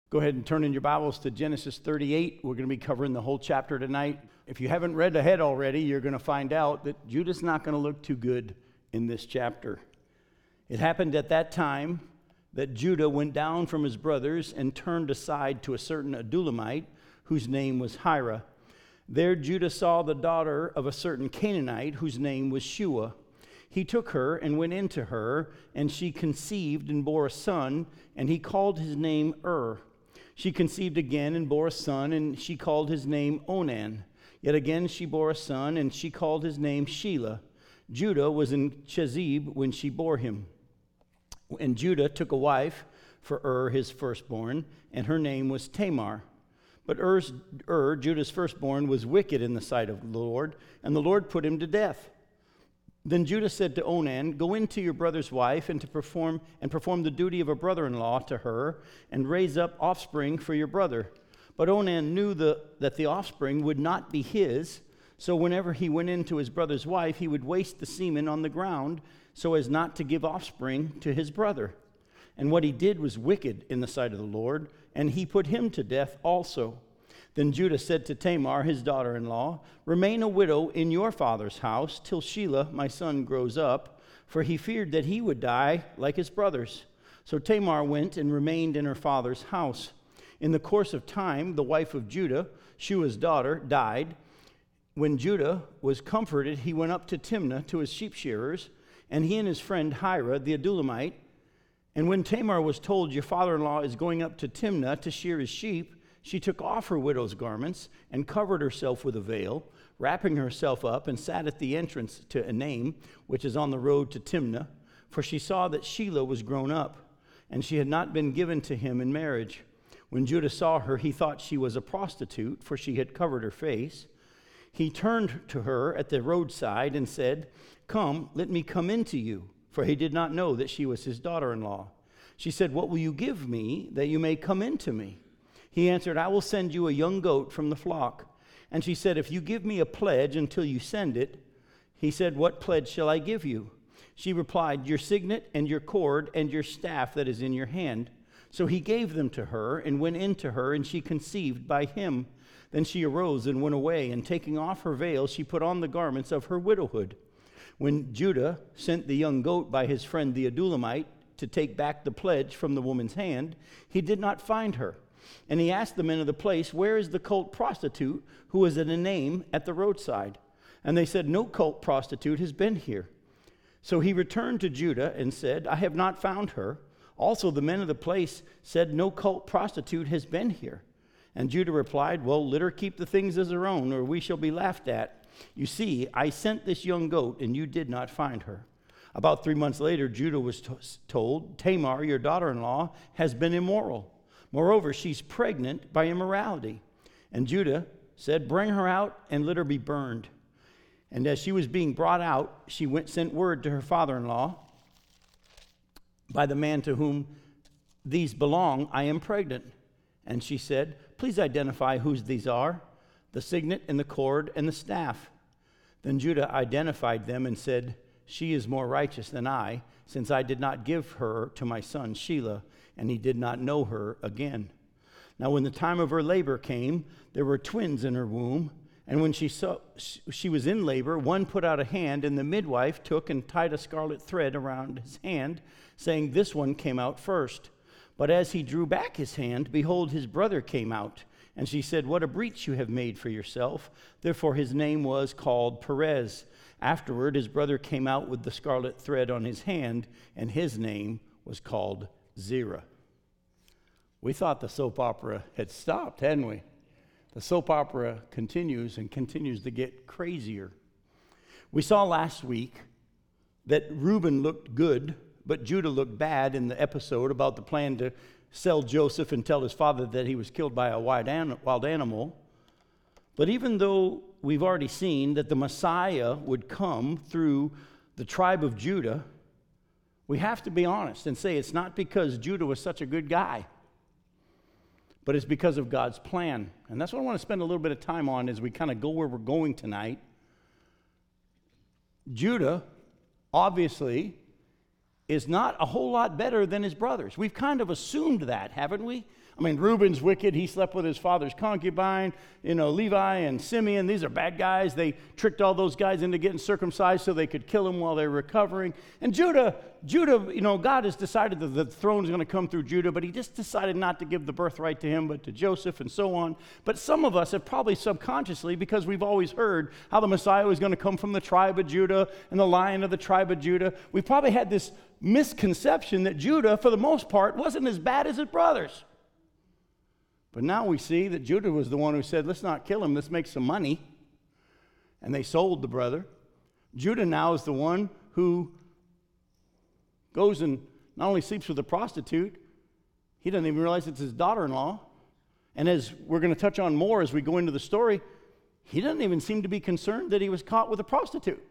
Go ahead and turn in your Bibles to Genesis 38. We're going to be covering the whole chapter tonight. If you haven't read ahead already, you're going to find out that Judah's not going to look too good in this chapter. It happened at that time that Judah went down from his brothers and turned aside to a certain Adulamite, whose name was Hira. There Judah saw the daughter of a certain Canaanite, whose name was Shua. He took her and went into her, and she conceived and bore a son, and he called his name She conceived again and bore a son, and she called his name Onan. Yet again she bore a son, and she called his name Shelah. Judah was in Chezib when she bore him. And Judah took a wife for his firstborn, and her name was Tamar. But Judah's firstborn, was wicked in the sight of the Lord, and the Lord put him to death. Then Judah said to Onan, "Go into your brother's wife and perform the duty of a brother-in-law to her, and raise up offspring for your brother." But Onan knew that the offspring would not be his, so whenever he went into his brother's wife, he would waste the semen on the ground, so as not to give offspring to his brother. And what he did was wicked in the sight of the Lord, and he put him to death also. Then Judah said to Tamar, his daughter-in-law, "Remain a widow in your father's house till Shelah, my son, grows up," for he feared that he would die like his brothers. So Tamar went and remained in her father's house. In the course of time, the wife of Judah, Shua's daughter, died. When Judah was comforted, he went up to Timnah to his sheep shearers, and he and his friend Hira, the Adulamite. And when Tamar was told, "Your father-in-law is going up to Timnah to shear his sheep," she took off her widow's garments and covered herself with a veil, wrapping herself up, and sat at the entrance to Enaim, which is on the road to Timnah, for she saw that Shelah was grown up, and she had not been given to him in marriage. When Judah saw her, he thought she was a prostitute, for she had covered her face. He turned to her at the roadside and said, "Come, let me come in to you," for he did not know that she was his daughter-in-law. She said, "What will you give me that you may come in to me?" He answered, "I will send you a young goat from the flock." And she said, "If you give me a pledge until you send it." He said, "What pledge shall I give you?" She replied, "Your signet and your cord and your staff that is in your hand." So he gave them to her and went in to her, and she conceived by him. Then she arose and went away, and taking off her veil, she put on the garments of her widowhood. When Judah sent the young goat by his friend the Adulamite to take back the pledge from the woman's hand, he did not find her. And he asked the men of the place, "Where is the cult prostitute who was at Enaim at the roadside?" And they said, "No cult prostitute has been here." So he returned to Judah and said, "I have not found her." Also the men of the place said, "No cult prostitute has been here." And Judah replied, "Well, let her keep the things as her own, or we shall be laughed at. You see, I sent this young goat, and you did not find her." About 3 months later, Judah was told, "Tamar, your daughter-in-law, has been immoral. Moreover, she's pregnant by immorality." And Judah said, "Bring her out and let her be burned." And as she was being brought out, she sent word to her father-in-law, "By the man to whom these belong, I am pregnant." And she said, "Please identify whose these are, the signet and the cord and the staff." Then Judah identified them and said, "She is more righteous than I, since I did not give her to my son Shelah," and he did not know her again. Now when the time of her labor came, there were twins in her womb, and when she was in labor, one put out a hand, and the midwife took and tied a scarlet thread around his hand, saying, "This one came out first." But as he drew back his hand, behold, his brother came out. And she said, "What a breach you have made for yourself." Therefore his name was called Perez. Afterward his brother came out with the scarlet thread on his hand, and his name was called Zerah. We thought the soap opera had stopped, hadn't we? The soap opera continues and continues to get crazier. We saw last week that Reuben looked good, but Judah looked bad in the episode about the plan to sell Joseph and tell his father that he was killed by a wild animal. But even though we've already seen that the Messiah would come through the tribe of Judah, we have to be honest and say it's not because Judah was such a good guy, but it's because of God's plan. And that's what I want to spend a little bit of time on as we kind of go where we're going tonight. Judah, obviously, is not a whole lot better than his brothers. We've kind of assumed that, haven't we? I mean, Reuben's wicked. He slept with his father's concubine. Levi and Simeon, these are bad guys. They tricked all those guys into getting circumcised so they could kill him while they were recovering. And Judah, God has decided that the throne is going to come through Judah, but he just decided not to give the birthright to him, but to Joseph and so on. But some of us have probably subconsciously, because we've always heard how the Messiah was going to come from the tribe of Judah and the Lion of the tribe of Judah, we've probably had this misconception that Judah, for the most part, wasn't as bad as his brothers. But now we see that Judah was the one who said, let's not kill him, let's make some money. And they sold the brother. Judah now is the one who goes and not only sleeps with a prostitute, he doesn't even realize it's his daughter-in-law. And as we're going to touch on more as we go into the story, he doesn't even seem to be concerned that he was caught with a prostitute.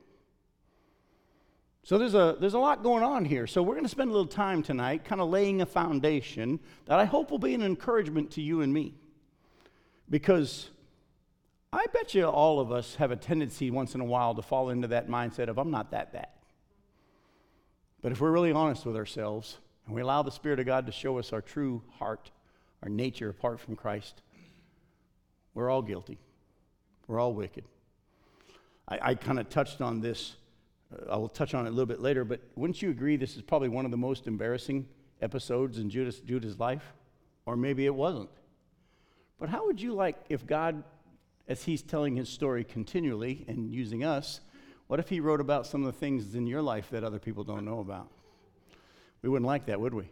So there's a lot going on here. So we're going to spend a little time tonight kind of laying a foundation that I hope will be an encouragement to you and me. Because I bet you all of us have a tendency once in a while to fall into that mindset of, I'm not that bad. But if we're really honest with ourselves and we allow the Spirit of God to show us our true heart, our nature apart from Christ, we're all guilty. We're all wicked. I kind of touched on this. I will touch on it a little bit later, but wouldn't you agree this is probably one of the most embarrassing episodes in Judah's life? Or maybe it wasn't. But how would you like if God, as he's telling his story continually and using us, what if he wrote about some of the things in your life that other people don't know about? We wouldn't like that, would we?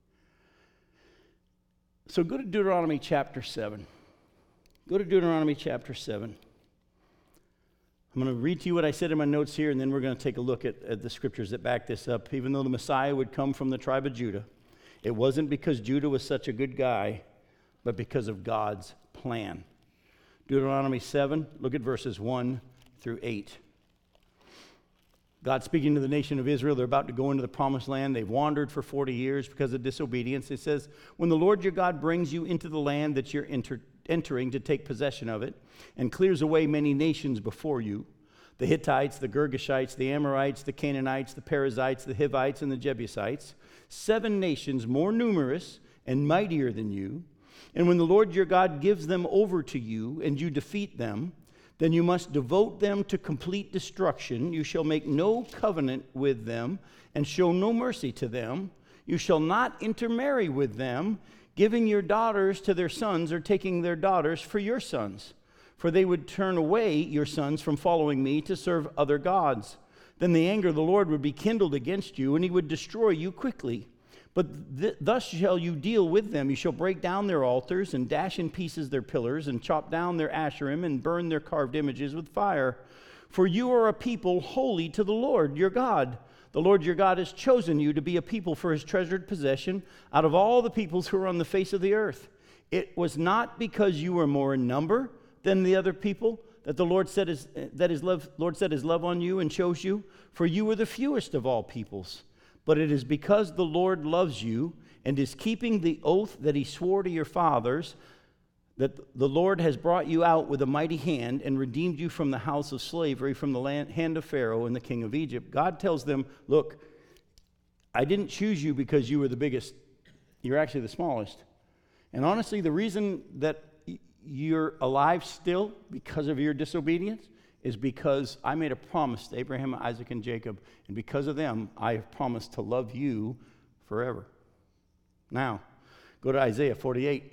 So go to Deuteronomy chapter 7. Go to Deuteronomy chapter 7. I'm going to read to you what I said in my notes here, and then we're going to take a look at the scriptures that back this up. Even though the Messiah would come from the tribe of Judah, it wasn't because Judah was such a good guy, but because of God's plan. Deuteronomy 7, look at verses 1 through 8. God speaking to the nation of Israel. They're about to go into the promised land. They've wandered for 40 years because of disobedience. It says, when the Lord your God brings you into the land that you're entering to take possession of it, and clears away many nations before you, the Hittites, the Girgashites, the Amorites, the Canaanites, the Perizzites, the Hivites, and the Jebusites, 7 nations more numerous and mightier than you. And when the Lord your God gives them over to you, and you defeat them, then you must devote them to complete destruction. You shall make no covenant with them, and show no mercy to them. You shall not intermarry with them, giving your daughters to their sons, or taking their daughters for your sons. For they would turn away your sons from following me to serve other gods. Then the anger of the Lord would be kindled against you, and he would destroy you quickly. But thus shall you deal with them. You shall break down their altars, and dash in pieces their pillars, and chop down their Asherim, and burn their carved images with fire. For you are a people holy to the Lord your God. The Lord your God has chosen you to be a people for his treasured possession out of all the peoples who are on the face of the earth. It was not because you were more in number than the other people that the Lord set his love on you and chose you, for you were the fewest of all peoples. But it is because the Lord loves you and is keeping the oath that he swore to your fathers, that the Lord has brought you out with a mighty hand and redeemed you from the house of slavery, from the hand of Pharaoh and the king of Egypt. God tells them, look, I didn't choose you because you were the biggest. You're actually the smallest. And honestly, the reason that you're alive still because of your disobedience is because I made a promise to Abraham, Isaac, and Jacob, and because of them, I have promised to love you forever. Now, go to Isaiah 48.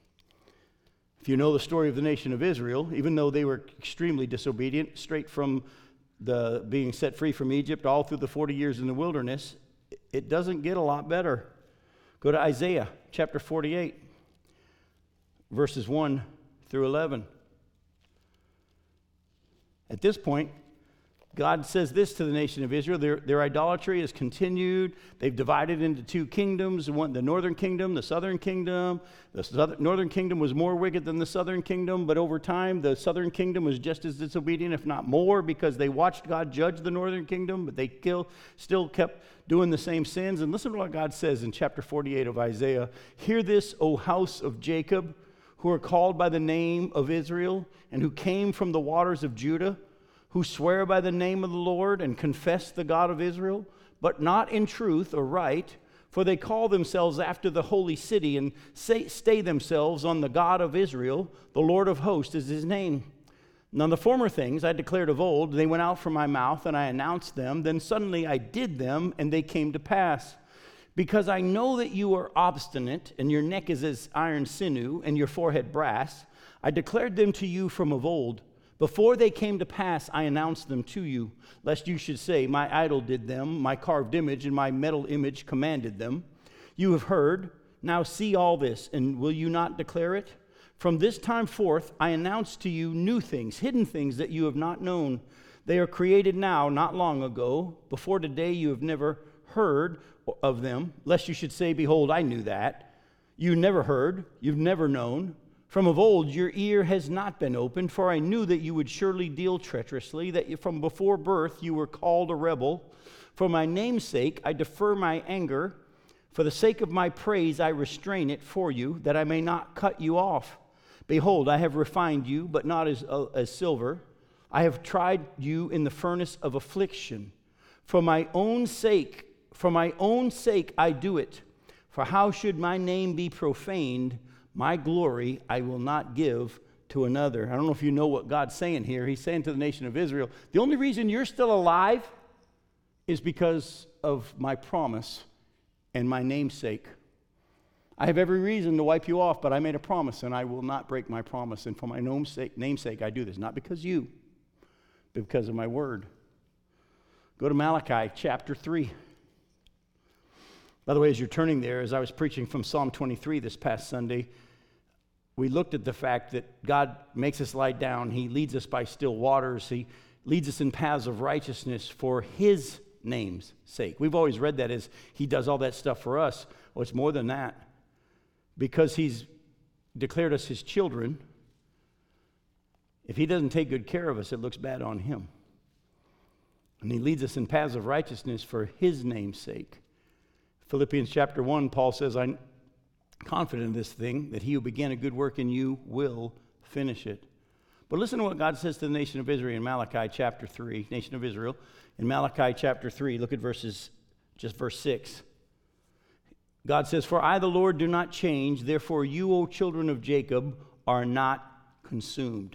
If you know the story of the nation of Israel, even though they were extremely disobedient, straight from the being set free from Egypt all through the 40 years in the wilderness, it doesn't get a lot better. Go to Isaiah chapter 48, verses 1 through 11. At this point, God says this to the nation of Israel. Their idolatry has continued. They've divided into 2 kingdoms, the northern kingdom, the southern kingdom. The northern kingdom was more wicked than the southern kingdom, but over time, the southern kingdom was just as disobedient, if not more, because they watched God judge the northern kingdom, but they still kept doing the same sins. And listen to what God says in chapter 48 of Isaiah. Hear this, O house of Jacob, who are called by the name of Israel, and who came from the waters of Judah, who swear by the name of the Lord and confess the God of Israel, but not in truth or right, For they call themselves after the holy city and stay themselves on the God of Israel. The Lord of hosts is his name. Now the former things I declared of old, they went out from my mouth, and I announced them. Then suddenly I did them, and they came to pass. Because I know that you are obstinate, and your neck is as iron sinew, and your forehead brass, I declared them to you from of old. Before they came to pass, I announced them to you, lest you should say, my idol did them, my carved image and my metal image commanded them. You have heard, now see all this, and will you not declare it? From this time forth, I announce to you new things, hidden things that you have not known. They are created now, not long ago. Before today you have never heard of them, lest you should say, behold, I knew that. You never heard, you've never known. From of old your ear has not been opened, for I knew that you would surely deal treacherously, that from before birth you were called a rebel. For my name's sake I defer my anger. For the sake of my praise I restrain it for you, that I may not cut you off. Behold, I have refined you, but not as silver. I have tried you in the furnace of affliction. For my own sake I do it. For how should my name be profaned? My glory I will not give to another. I don't know if you know what God's saying here. He's saying to the nation of Israel, the only reason you're still alive is because of my promise and my namesake. I have every reason to wipe you off, but I made a promise, and I will not break my promise. And for my namesake I do this, not because you, but because of my word. Go to Malachi chapter 3. By the way, as you're turning there, as I was preaching from Psalm 23 this past Sunday, we looked at the fact that God makes us lie down. He leads us by still waters. He leads us in paths of righteousness for his name's sake. We've always read that as he does all that stuff for us. Well, it's more than that. Because he's declared us his children, if he doesn't take good care of us, it looks bad on him. And he leads us in paths of righteousness for his name's sake. Philippians chapter 1, Paul says, I'm confident of this thing, that he who began a good work in you will finish it. But listen to what God says to the nation of Israel in Malachi chapter 3, nation of Israel. In Malachi chapter 3, look at verse 6. God says, for I, the Lord, do not change, therefore you, O children of Jacob, are not consumed.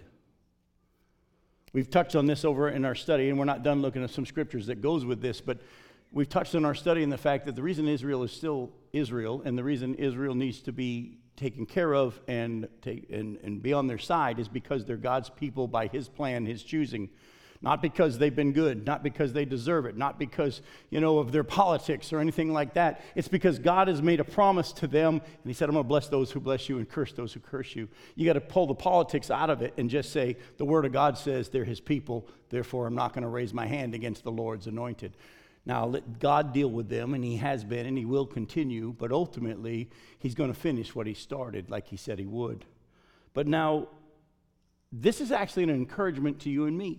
We've touched on this over in our study, and we're not done looking at some scriptures that goes with this, but we've touched on our study in the fact that the reason Israel is still Israel, and the reason Israel needs to be taken care of and be on their side is because they're God's people by his plan, his choosing. Not because they've been good, not because they deserve it, not because, of their politics or anything like that. It's because God has made a promise to them, and he said, I'm going to bless those who bless you and curse those who curse you. You got to pull the politics out of it and just say, the word of God says they're his people, therefore I'm not going to raise my hand against the Lord's anointed. Now, let God deal with them, and he has been, and he will continue, but ultimately, he's going to finish what he started like he said he would. But now, this is actually an encouragement to you and me.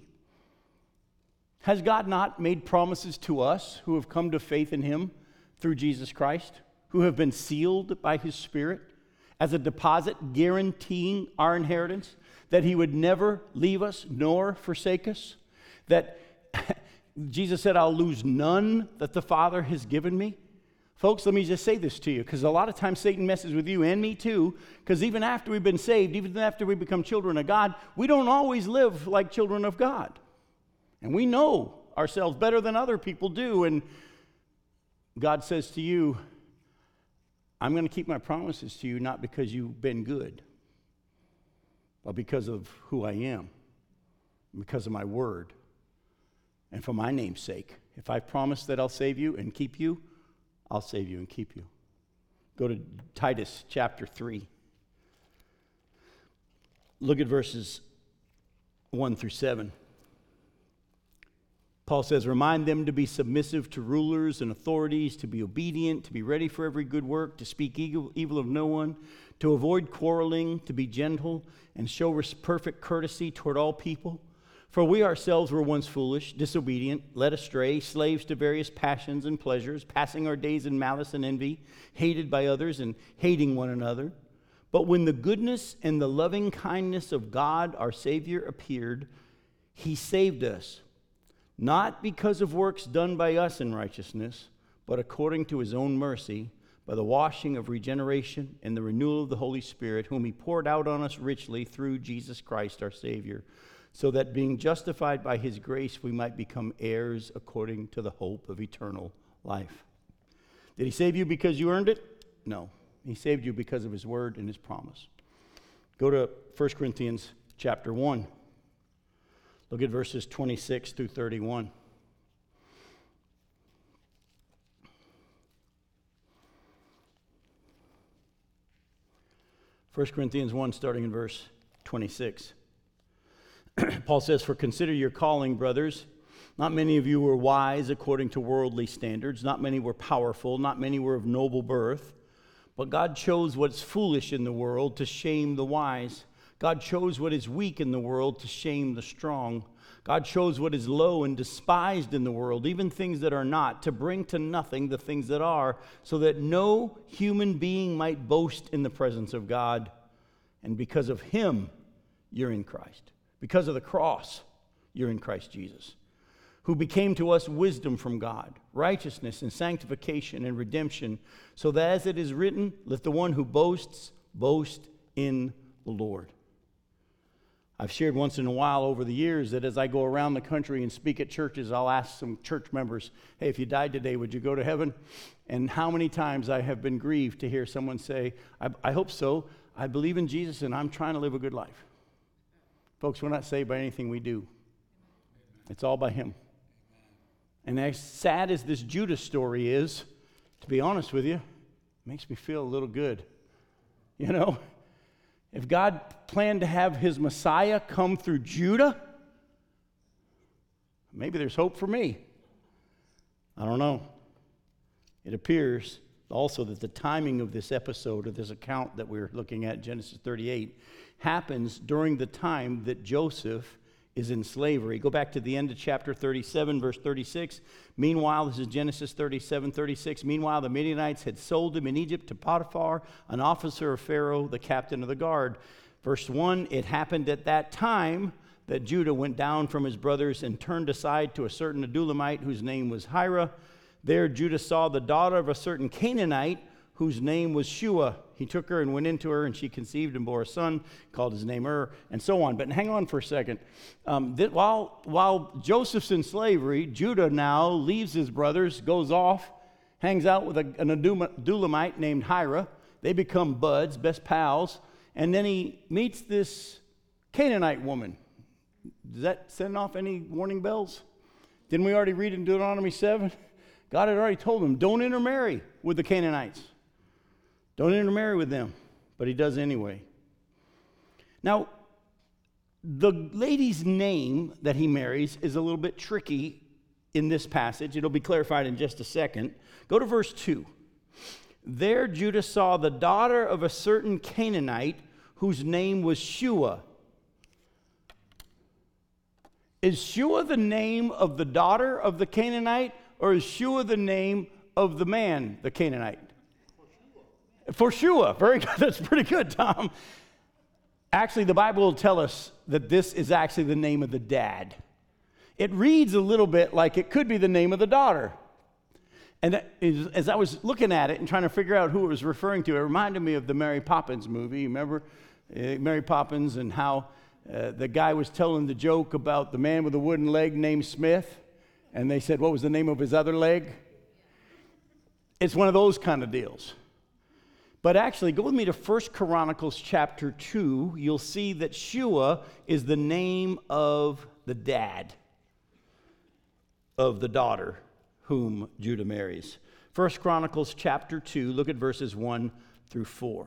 Has God not made promises to us who have come to faith in him through Jesus Christ, who have been sealed by his Spirit as a deposit guaranteeing our inheritance, that he would never leave us nor forsake us, that Jesus said, I'll lose none that the Father has given me? Folks, let me just say this to you, because a lot of times Satan messes with you and me too, because even after we've been saved, even after we become children of God, we don't always live like children of God. And we know ourselves better than other people do, and God says to you, I'm going to keep my promises to you, not because you've been good, but because of who I am, because of my word. And for my name's sake, if I promise that I'll save you and keep you, I'll save you and keep you. Go to Titus chapter 3. Look at verses 1 through 7. Paul says, remind them to be submissive to rulers and authorities, to be obedient, to be ready for every good work, to speak evil of no one, to avoid quarreling, to be gentle, and show perfect courtesy toward all people. For we ourselves were once foolish, disobedient, led astray, slaves to various passions and pleasures, passing our days in malice and envy, hated by others and hating one another. But when the goodness and the loving kindness of God, our Savior, appeared, he saved us, not because of works done by us in righteousness, but according to his own mercy, by the washing of regeneration and the renewal of the Holy Spirit, whom he poured out on us richly through Jesus Christ our Savior, so that being justified by his grace we might become heirs according to the hope of eternal life. Did he save you because you earned it? No. He saved you because of his word and his promise. Go to 1 Corinthians chapter 1. Look at verses 26 through 31. First Corinthians 1, starting in verse 26. Paul says, "For consider your calling, brothers. Not many of you were wise according to worldly standards. Not many were powerful. Not many were of noble birth. But God chose what's foolish in the world to shame the wise. God chose what is weak in the world to shame the strong. God chose what is low and despised in the world, even things that are not, to bring to nothing the things that are, so that no human being might boast in the presence of God. And because of him, you're in Christ. Because of the cross, you're in Christ Jesus, who became to us wisdom from God, righteousness and sanctification and redemption, so that as it is written, let the one who boasts, boast in the Lord." I've shared once in a while over the years that as I go around the country and speak at churches, I'll ask some church members, "Hey, if you died today, would you go to heaven?" And how many times I have been grieved to hear someone say, I hope so. I believe in Jesus and I'm trying to live a good life. Folks, we're not saved by anything we do. It's all by him. And as sad as this Judas story is, to be honest with you, it makes me feel a little good. You know, if God planned to have his Messiah come through Judah, maybe there's hope for me. I don't know. It appears also that the timing of this episode, of this account that we're looking at, Genesis 38, happens during the time that Joseph is in slavery. Go back to the end of chapter 37, verse 36. Meanwhile, this is Genesis 37, 36. Meanwhile, the Midianites had sold him in Egypt to Potiphar, an officer of Pharaoh, the captain of the guard. Verse 1, it happened at that time that Judah went down from his brothers and turned aside to a certain Adullamite whose name was Hira. There Judah saw the daughter of a certain Canaanite whose name was Shua. He took her and went into her, and she conceived and bore a son, called his name and so on. But hang on for a second. While Joseph's in slavery, Judah now leaves his brothers, goes off, hangs out with an Adullamite named Hira. They become buds, best pals, and then he meets this Canaanite woman. Does that send off any warning bells? Didn't we already read in Deuteronomy 7? God had already told him, don't intermarry with the Canaanites. Don't intermarry with them. But he does anyway. Now, the lady's name that he marries is a little bit tricky in this passage. It'll be clarified in just a second. Go to verse 2. There Judah saw the daughter of a certain Canaanite whose name was Shua. Is Shua the name of the daughter of the Canaanite, or is Shua the name of the man, the Canaanite? For Shua. Very good. That's pretty good, Tom. Actually, the Bible will tell us that this is actually the name of the dad. It reads a little bit like it could be the name of the daughter. And as I was looking at it and trying to figure out who it was referring to, it reminded me of the Mary Poppins movie. You remember Mary Poppins and how the guy was telling the joke about the man with a wooden leg named Smith, and they said, what was the name of his other leg? It's one of those kind of deals. But actually, go with me to 1 Chronicles chapter 2. You'll see that Shua is the name of the dad of the daughter whom Judah marries. 1 Chronicles chapter 2, look at verses 1 through 4.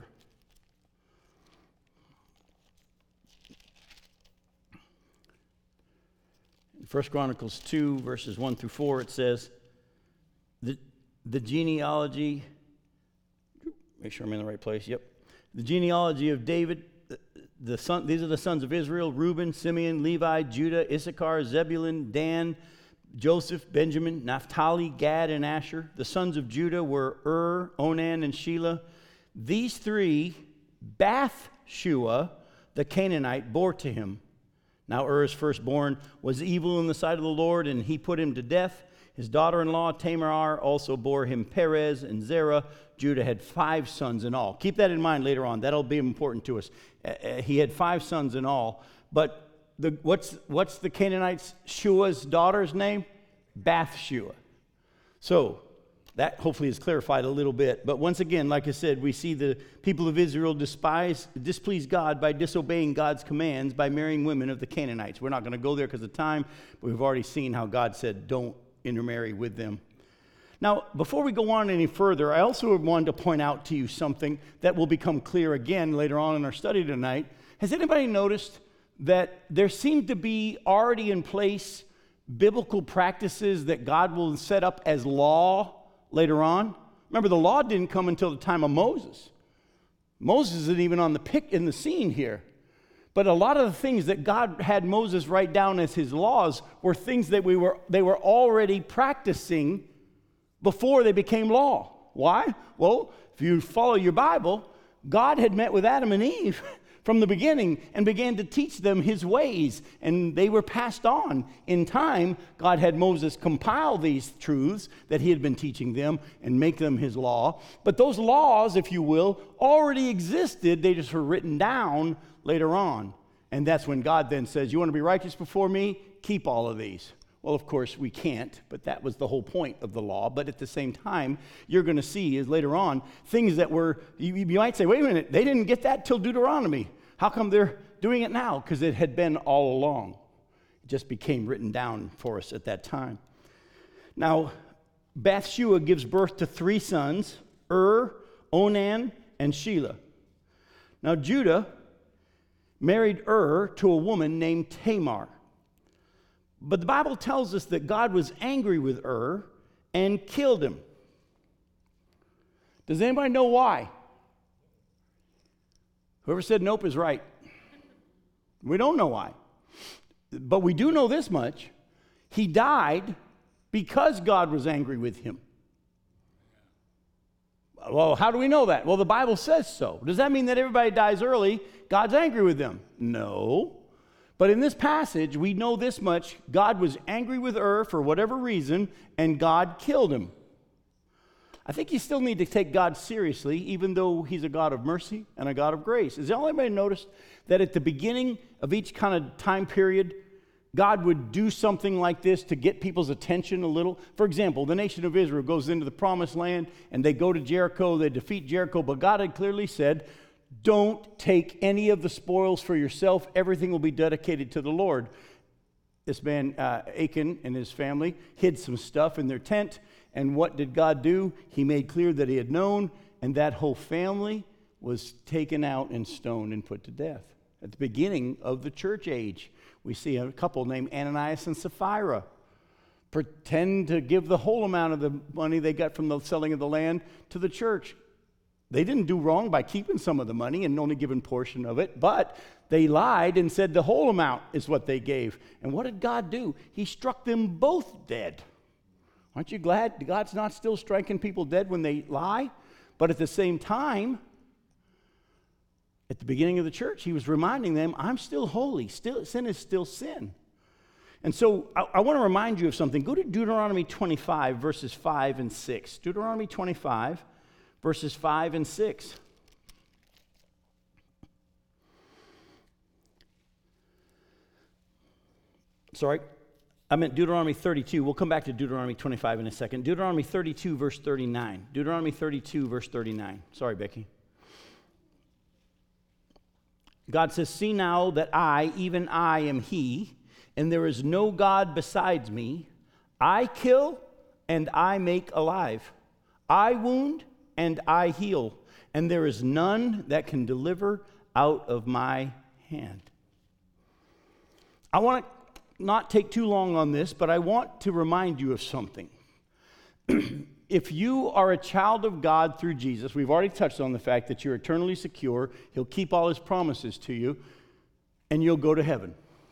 In 1 Chronicles 2, verses 1 through 4, it says, the genealogy... Make sure I'm in the right place. Yep. The genealogy of David, these are the sons of Israel: Reuben, Simeon, Levi, Judah, Issachar, Zebulun, Dan, Joseph, Benjamin, Naphtali, Gad, and Asher. The sons of Judah were Onan, and Shelah. These three Bathshua, the Canaanite, bore to him. Now Ur's firstborn was evil in the sight of the Lord, and he put him to death. His daughter-in-law Tamar also bore him Perez and Zerah. Judah had 5 sons in all. Keep that in mind later on. That'll be important to us. He had 5 sons in all. But what's the Canaanite Shua's daughter's name? Bathshua. So that hopefully is clarified a little bit. But once again, like I said, we see the people of Israel displease God by disobeying God's commands by marrying women of the Canaanites. We're not going to go there because of time, but we've already seen how God said don't intermarry with them. Now, before we go on any further, I also wanted to point out to you something that will become clear again later on in our study tonight. Has anybody noticed that there seem to be already in place biblical practices that God will set up as law later on? Remember, the law didn't come until the time of Moses. Moses isn't even in the scene here. But a lot of the things that God had Moses write down as his laws were things that they were already practicing before they became law. Why? Well, if you follow your Bible, God had met with Adam and Eve from the beginning and began to teach them his ways, and they were passed on. In time, God had Moses compile these truths that he had been teaching them and make them his law. But those laws, if you will, already existed. They just were written down later on. And that's when God then says, you want to be righteous before me? Keep all of these. Well, of course, we can't, but that was the whole point of the law. But at the same time, you're going to see is later on things that were, you might say, wait a minute, they didn't get that till Deuteronomy. How come they're doing it now? Because it had been all along. It just became written down for us at that time. Now, Bathshua gives birth to 3 sons, Onan, and Shelah. Now, Judah married to a woman named Tamar. But the Bible tells us that God was angry with and killed him. Does anybody know why? Whoever said nope is right. We don't know why. But we do know this much. He died because God was angry with him. Well, how do we know that? Well, the Bible says so. Does that mean that everybody dies early, God's angry with them? No. But in this passage, we know this much. God was angry with for whatever reason, and God killed him. I think you still need to take God seriously, even though he's a God of mercy and a God of grace. Has anybody noticed that at the beginning of each kind of time period, God would do something like this to get people's attention a little? For example, the nation of Israel goes into the promised land, and they go to Jericho, they defeat Jericho, but God had clearly said, don't take any of the spoils for yourself. Everything will be dedicated to the Lord. This man, Achan, and his family hid some stuff in their tent. And what did God do? He made clear that he had known, and that whole family was taken out and stoned and put to death. At the beginning of the church age, we see a couple named Ananias and Sapphira pretend to give the whole amount of the money they got from the selling of the land to the church. They didn't do wrong by keeping some of the money and only giving a portion of it, but they lied and said the whole amount is what they gave. And what did God do? He struck them both dead. Aren't you glad God's not still striking people dead when they lie? But at the same time, at the beginning of the church, he was reminding them, I'm still holy. Sin is still sin. And so I want to remind you of something. Go to Deuteronomy 25, verses 5 and 6. Deuteronomy 25, verses 5 and 6. Sorry, I meant Deuteronomy 32. We'll come back to Deuteronomy 25 in a second. Deuteronomy 32, verse 39. Deuteronomy 32, verse 39. Sorry, Becky. God says, see now that I, even I, am he, and there is no God besides me. I kill and I make alive. I wound and I heal. And there is none that can deliver out of my hand. I want to not take too long on this, but I want to remind you of something. If you are a child of God through Jesus, we've already touched on the fact that you're eternally secure. He'll keep all his promises to you, and you'll go to heaven.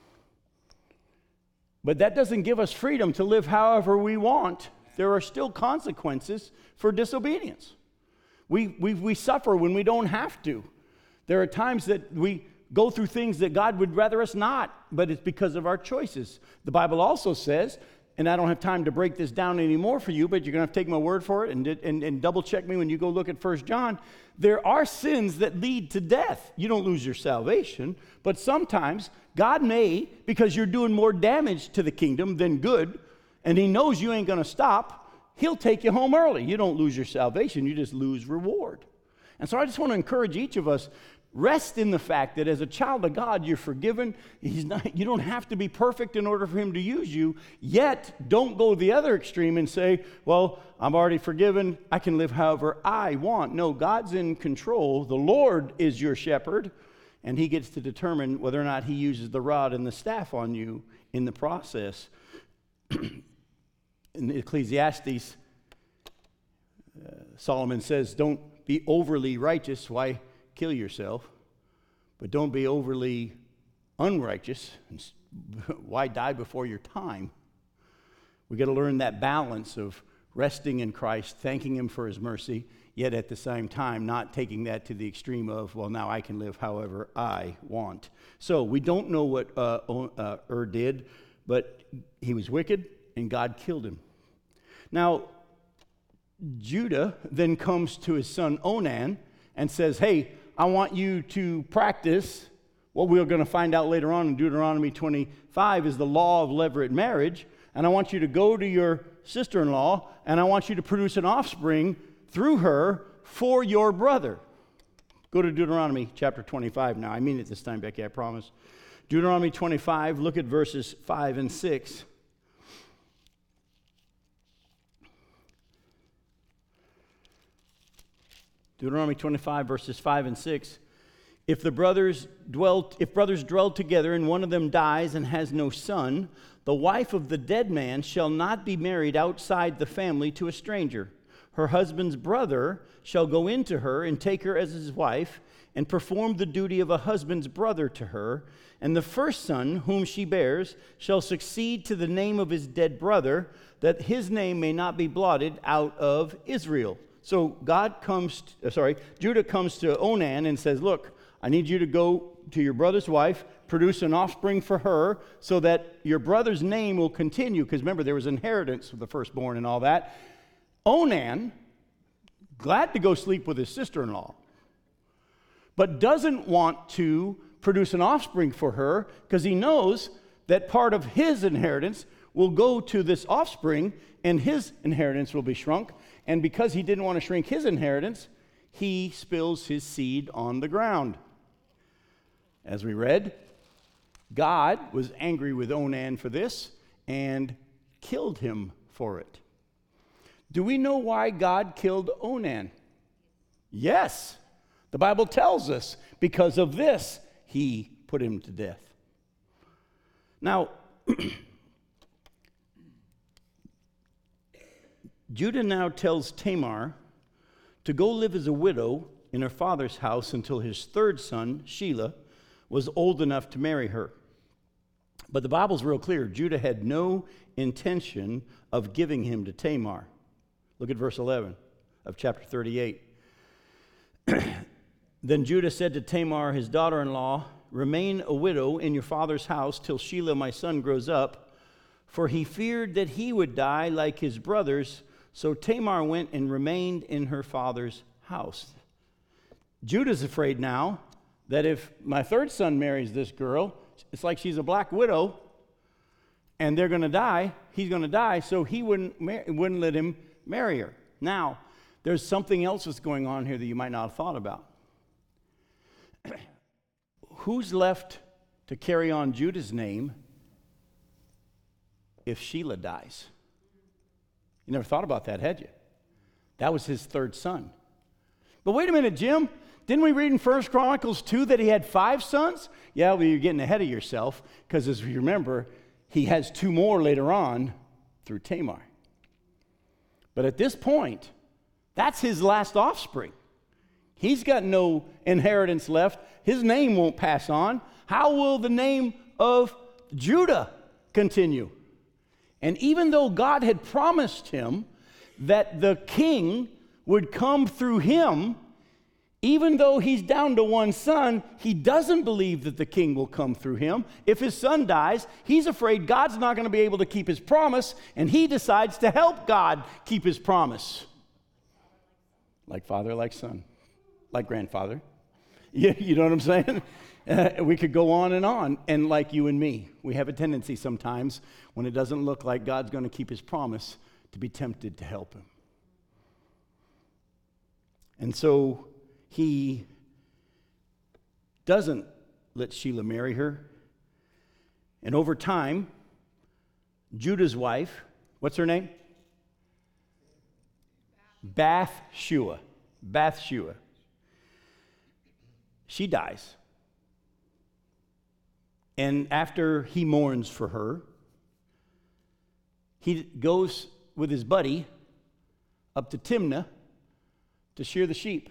But that doesn't give us freedom to live however we want. There are still consequences for disobedience. We suffer when we don't have to. There are times that we go through things that God would rather us not, but it's because of our choices. The Bible also says and I don't have time to break this down anymore for you, but you're going to have to take my word for it and double check me when you go look at 1 John. There are sins that lead to death. You don't lose your salvation, but sometimes God may, because you're doing more damage to the kingdom than good, and he knows you ain't going to stop, he'll take you home early. You don't lose your salvation, you just lose reward. And so I just want to encourage each of us, rest in the fact that as a child of God, you're forgiven. You don't have to be perfect in order for him to use you, yet don't go the other extreme and say, well, I'm already forgiven, I can live however I want. No, God's in control. The Lord is your shepherd, and he gets to determine whether or not he uses the rod and the staff on you in the process. In Ecclesiastes, Solomon says, don't be overly righteous. Why kill yourself? But don't be overly unrighteous. Why die before your time? We got to learn that balance of resting in Christ, thanking him for his mercy, yet at the same time not taking that to the extreme of, well, now I can live however I want. So we don't know what did, but he was wicked and God killed him. Now, Judah then comes to his son Onan and says, hey, I want you to practice what we're going to find out later on in Deuteronomy 25 is the law of levirate marriage, and I want you to go to your sister-in-law, and I want you to produce an offspring through her for your brother. Go to Deuteronomy chapter 25 now. I mean it this time, Becky, I promise. Deuteronomy 25, look at verses 5 and 6. Deuteronomy 25, verses 5 and 6. If brothers dwell together and one of them dies and has no son, the wife of the dead man shall not be married outside the family to a stranger. Her husband's brother shall go into her and take her as his wife and perform the duty of a husband's brother to her. And the first son whom she bears shall succeed to the name of his dead brother, that his name may not be blotted out of Israel. So Judah comes to Onan and says, look, I need you to go to your brother's wife, produce an offspring for her so that your brother's name will continue. Because remember, there was inheritance of the firstborn and all that. Onan, glad to go sleep with his sister-in-law, but doesn't want to produce an offspring for her because he knows that part of his inheritance will go to this offspring and his inheritance will be shrunk. And because he didn't want to shrink his inheritance, he spills his seed on the ground. As we read, God was angry with Onan for this and killed him for it. Do we know why God killed Onan? Yes. The Bible tells us because of this, he put him to death. Now, Judah now tells Tamar to go live as a widow in her father's house until his third son, Shelah, was old enough to marry her. But the Bible's real clear. Judah had no intention of giving him to Tamar. Look at verse 11 of chapter 38. Then Judah said to Tamar, his daughter-in-law, remain a widow in your father's house till Shelah, my son, grows up, for he feared that he would die like his brothers. So Tamar went and remained in her father's house. Judah's afraid now that if my third son marries this girl, it's like she's a black widow, and they're going to die. He's going to die, so he wouldn't let him marry her. Now, there's something else that's going on here that you might not have thought about. Who's left to carry on Judah's name if Shelah dies? You never thought about that, had you? That was his third son. But wait a minute, Jim. Didn't we read in 1 Chronicles 2 that he had 5 sons? Yeah, well, you're getting ahead of yourself, because as you remember, he has 2 more later on through Tamar. But at this point, that's his last offspring. He's got no inheritance left. His name won't pass on. How will the name of Judah continue? And even though God had promised him that the king would come through him, even though he's down to one son, he doesn't believe that the king will come through him. If his son dies, he's afraid God's not going to be able to keep his promise, and he decides to help God keep his promise. Like father, like son, like grandfather. Yeah, you know what I'm saying? We could go on, and like you and me, we have a tendency sometimes when it doesn't look like God's going to keep his promise to be tempted to help him. And so he doesn't let Sheila marry her. And over time, Judah's wife, what's her name? Bathsheba. She dies. And after he mourns for her, he goes with his buddy up to Timnah to shear the sheep.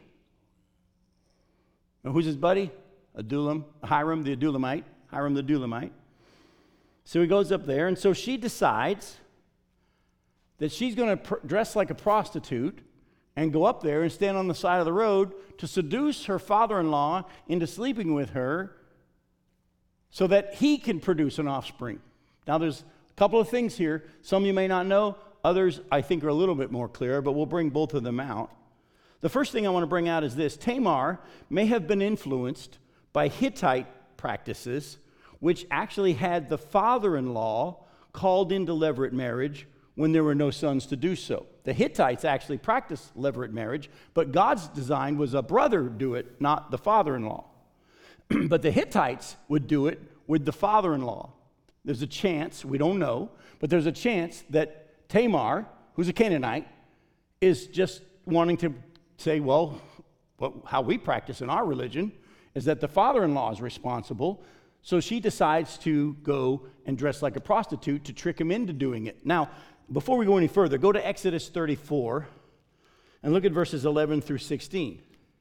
And who's his buddy? Hiram the Adullamite. So he goes up there, and so she decides that she's going to dress like a prostitute and go up there and stand on the side of the road to seduce her father-in-law into sleeping with her so that he can produce an offspring. Now, there's a couple of things here. Some you may not know. Others, I think, are a little bit more clear, but we'll bring both of them out. The first thing I want to bring out is this. Tamar may have been influenced by Hittite practices, which actually had the father-in-law called into levirate marriage when there were no sons to do so. The Hittites actually practiced levirate marriage, but God's design was a brother do it, not the father-in-law. But the Hittites would do it with the father-in-law. There's a chance, we don't know, but there's a chance that Tamar, who's a Canaanite, is just wanting to say, well, how we practice in our religion is that the father-in-law is responsible. So she decides to go and dress like a prostitute to trick him into doing it. Now, before we go any further, go to Exodus 34 and look at verses 11 through 16.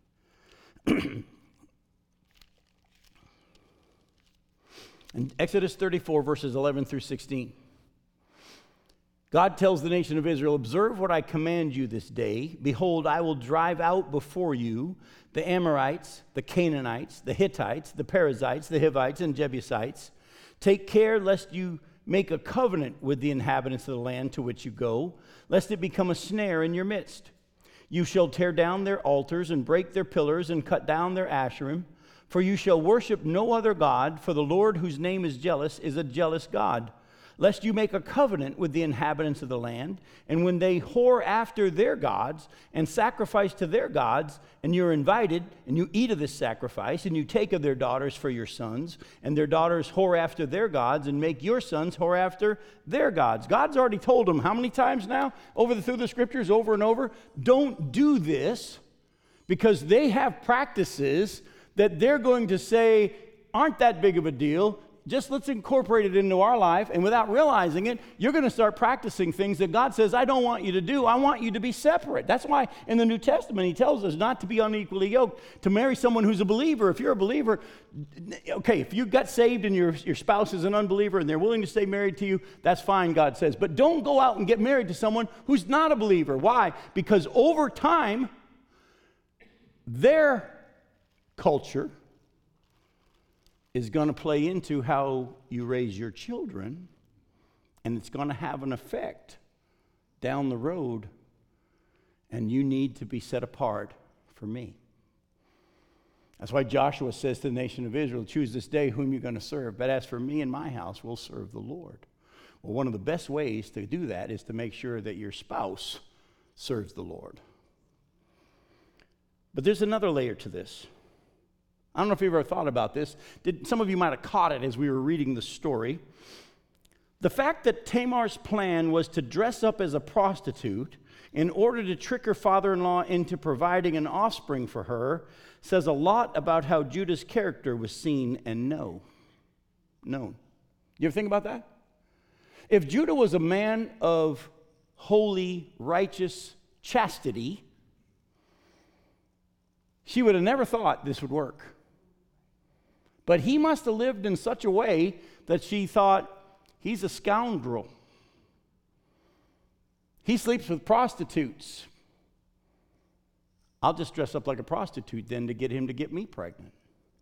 In Exodus 34, verses 11 through 16. God tells the nation of Israel, observe what I command you this day. Behold, I will drive out before you the Amorites, the Canaanites, the Hittites, the Perizzites, the Hivites, and Jebusites. Take care lest you make a covenant with the inhabitants of the land to which you go, lest it become a snare in your midst. You shall tear down their altars and break their pillars and cut down their Asherim, for you shall worship no other God, for the Lord whose name is jealous is a jealous God. Lest you make a covenant with the inhabitants of the land, and when they whore after their gods and sacrifice to their gods, and you're invited, and you eat of this sacrifice, and you take of their daughters for your sons, and their daughters whore after their gods, and make your sons whore after their gods. God's already told them how many times now, through the scriptures, over and over, don't do this, because they have practices that they're going to say aren't that big of a deal. Just let's incorporate it into our life, and without realizing it, you're going to start practicing things that God says, I don't want you to do. I want you to be separate. That's why in the New Testament, he tells us not to be unequally yoked, to marry someone who's a believer. If you're a believer, okay, if you got saved and your spouse is an unbeliever and they're willing to stay married to you, that's fine, God says. But don't go out and get married to someone who's not a believer. Why? Because over time, their culture is going to play into how you raise your children, and it's going to have an effect down the road, and you need to be set apart for me. That's why Joshua says to the nation of Israel, choose this day whom you're going to serve, but as for me and my house, we'll serve the Lord. Well, one of the best ways to do that is to make sure that your spouse serves the Lord. But there's another layer to this. I don't know if you've ever thought about this. Some of you might have caught it as we were reading the story. The fact that Tamar's plan was to dress up as a prostitute in order to trick her father-in-law into providing an offspring for her says a lot about how Judah's character was seen and known. You ever think about that? If Judah was a man of holy, righteous chastity, she would have never thought this would work. But he must have lived in such a way that she thought, he's a scoundrel. He sleeps with prostitutes. I'll just dress up like a prostitute then to get him to get me pregnant.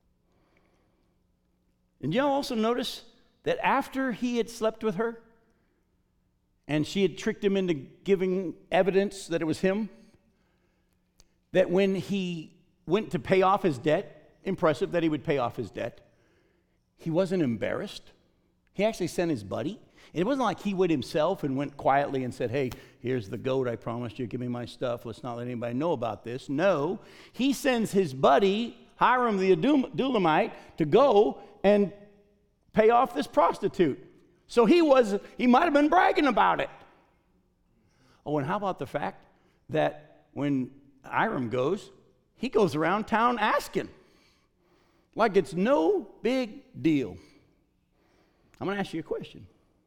And you'll also notice that after he had slept with her, and she had tricked him into giving evidence that it was him, that when he went to pay off his debt, impressive that he would pay off his debt, he wasn't embarrassed. He actually sent his buddy. It wasn't like he went himself and went quietly and said, hey, here's the goat I promised you, give me my stuff, let's not let anybody know about this. No, he sends his buddy, Hiram the Adullamite, to go and pay off this prostitute. So he might have been bragging about it. Oh, and how about the fact that when Hiram goes, he goes around town asking, like it's no big deal. I'm going to ask you a question.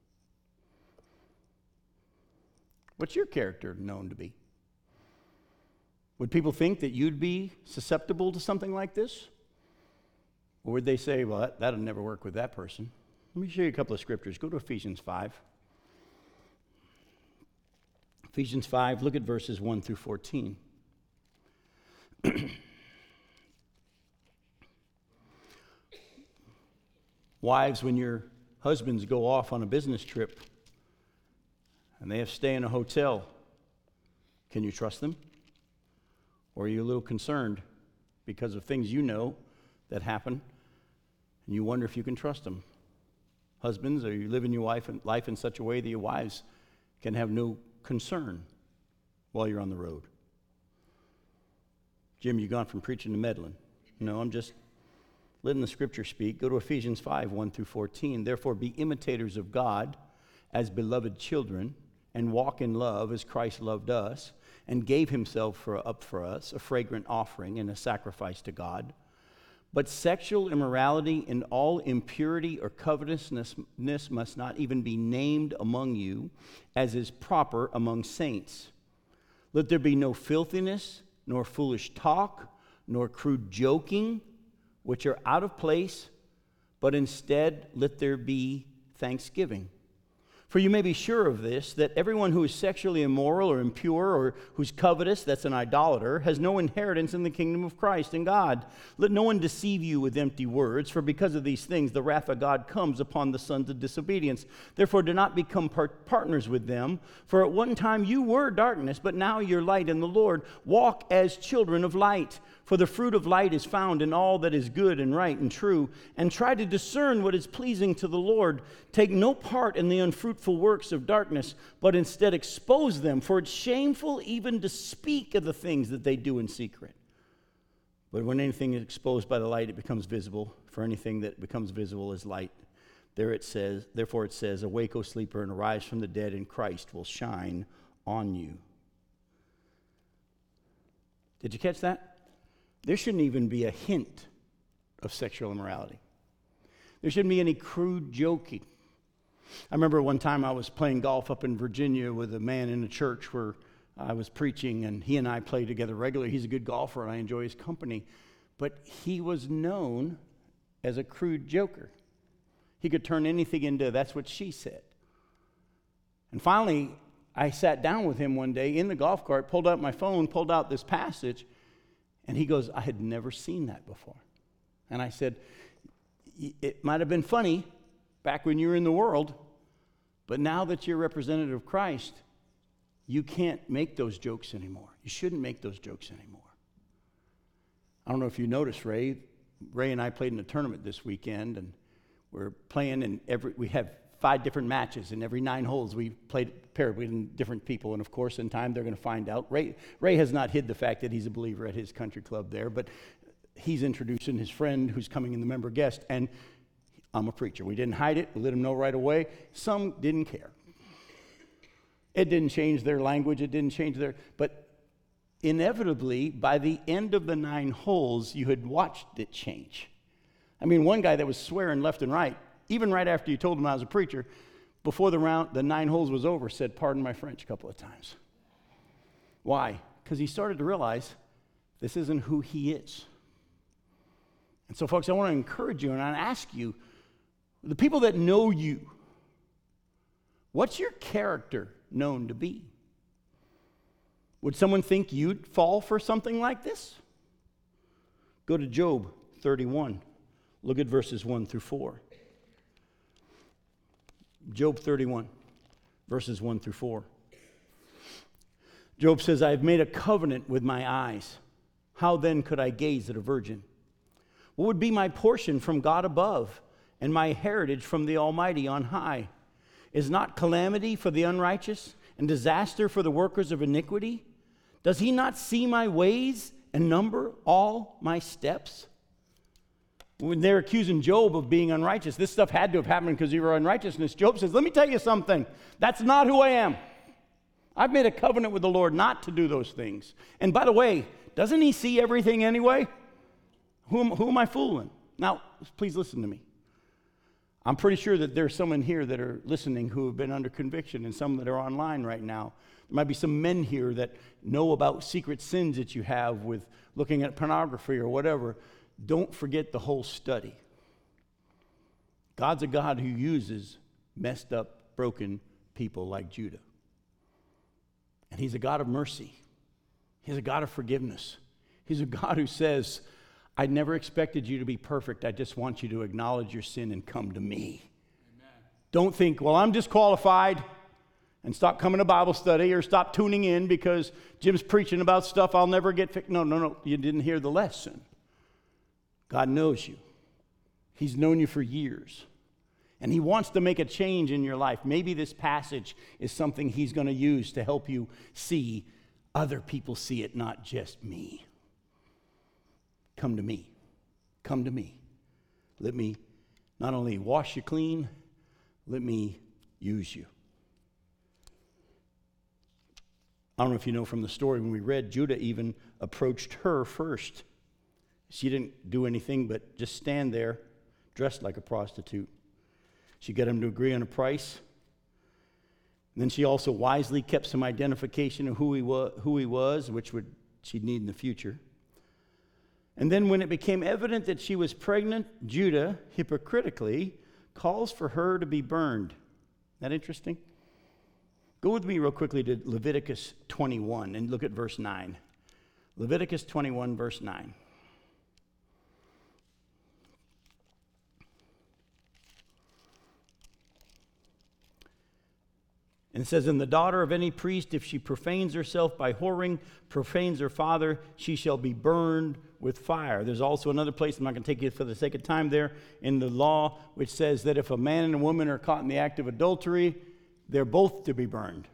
What's your character known to be? Would people think that you'd be susceptible to something like this? Or would they say, well, that'll never work with that person? Let me show you a couple of scriptures. Go to Ephesians 5. Ephesians 5, look at verses 1 through 14. Wives, when your husbands go off on a business trip and they have to stay in a hotel, can you trust them? Or are you a little concerned because of things you know that happen and you wonder if you can trust them? Husbands, are you living your life in such a way that your wives can have no concern while you're on the road? Jim, you've gone from preaching to meddling. No, I'm just letting the scripture speak. Go to Ephesians 5, 1 through 14. Therefore, be imitators of God as beloved children, and walk in love as Christ loved us, and gave himself up for us, a fragrant offering and a sacrifice to God. But sexual immorality and all impurity or covetousness must not even be named among you, as is proper among saints. Let there be no filthiness, nor foolish talk, nor crude joking, which are out of place, but instead let there be thanksgiving. For you may be sure of this, that everyone who is sexually immoral or impure or who's covetous, that's an idolater, has no inheritance in the kingdom of Christ and God. Let no one deceive you with empty words, for because of these things the wrath of God comes upon the sons of disobedience. Therefore do not become partners with them, for at one time you were darkness, but now you're light in the Lord. Walk as children of light, for the fruit of light is found in all that is good and right and true, and try to discern what is pleasing to the Lord. Take no part in the unfruitful works of darkness, but instead expose them, for it's shameful even to speak of the things that they do in secret. But when anything is exposed by the light, it becomes visible, for anything that becomes visible is light. Therefore it says, awake, O sleeper, and arise from the dead, and Christ will shine on you. Did you catch that? There shouldn't even be a hint of sexual immorality. There shouldn't be any crude joking. I remember one time I was playing golf up in Virginia with a man in a church where I was preaching, and he and I play together regularly. He's a good golfer, and I enjoy his company. But he was known as a crude joker. He could turn anything into, that's what she said. And finally, I sat down with him one day in the golf cart, pulled out my phone, pulled out this passage, and he goes, I had never seen that before. And I said, it might have been funny back when you were in the world, but now that you're representative of Christ, you can't make those jokes anymore. You shouldn't make those jokes anymore. I don't know if you noticed, Ray. Ray and I played in a tournament this weekend, and we're playing, and we have 5 different matches. In every 9 holes, we paired with different people, and of course, in time, they're going to find out. Ray has not hid the fact that he's a believer at his country club there, but he's introducing his friend who's coming in the member guest, and I'm a preacher. We didn't hide it. We let them know right away. Some didn't care. It didn't change their language. It didn't change but inevitably, by the end of the 9 holes, you had watched it change. I mean, one guy that was swearing left and right, even right after you told him I was a preacher, before the 9 holes was over, said, pardon my French, a couple of times. Why? Because he started to realize this isn't who he is. And so, folks, I want to encourage you and I ask you, the people that know you, what's your character known to be? Would someone think you'd fall for something like this? Go to Job 31. Look at verses 1 through 4. Job 31, verses 1 through 4. Job says, I have made a covenant with my eyes. How then could I gaze at a virgin? What would be my portion from God above, and my heritage from the Almighty on high? Is not calamity for the unrighteous, and disaster for the workers of iniquity? Does he not see my ways and number all my steps? When they're accusing Job of being unrighteous, this stuff had to have happened because of your unrighteousness. Job says, let me tell you something. That's not who I am. I've made a covenant with the Lord not to do those things. And by the way, doesn't he see everything anyway? Who am I fooling? Now, please listen to me. I'm pretty sure that there's some in here that are listening who have been under conviction and some that are online right now. There might be some men here that know about secret sins that you have with looking at pornography or whatever. Don't forget the whole study. God's a God who uses messed up, broken people like Judah. And he's a God of mercy. He's a God of forgiveness. He's a God who says, I never expected you to be perfect. I just want you to acknowledge your sin and come to me. Amen. Don't think, well, I'm disqualified, and stop coming to Bible study or stop tuning in because Jim's preaching about stuff I'll never get fixed. No. You didn't hear the lesson. God knows you. He's known you for years. And he wants to make a change in your life. Maybe this passage is something he's going to use to help you see other people see it, not just me. Come to me. Come to me. Let me not only wash you clean, let me use you. I don't know if you know from the story when we read, Judah even approached her first. She didn't do anything but just stand there, dressed like a prostitute. She got him to agree on a price. And then she also wisely kept some identification of who he was, which she'd need in the future. And then when it became evident that she was pregnant, Judah, hypocritically, calls for her to be burned. Isn't that interesting? Go with me real quickly to Leviticus 21 and look at verse 9. Leviticus 21, verse 9. And it says, and the daughter of any priest, if she profanes herself by whoring, profanes her father, she shall be burned with fire. There's also another place, I'm not going to take you for the sake of time there, in the law, which says that if a man and a woman are caught in the act of adultery, they're both to be burned.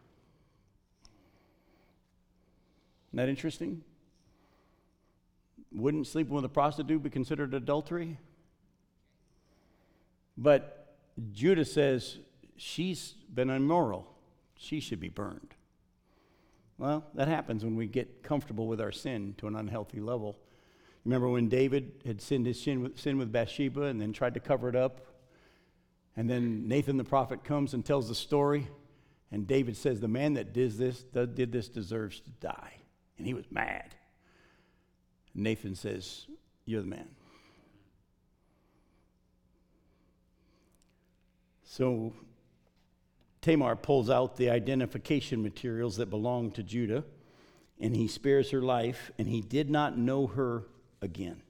Isn't that interesting? Wouldn't sleeping with a prostitute be considered adultery? But Judah says she's been immoral. She should be burned. Well, that happens when we get comfortable with our sin to an unhealthy level. Remember when David had sinned his sin with Bathsheba and then tried to cover it up? And then Nathan the prophet comes and tells the story. And David says, the man that did this deserves to die. And he was mad. Nathan says, you're the man. So Tamar pulls out the identification materials that belong to Judah, and he spares her life, and he did not know her again.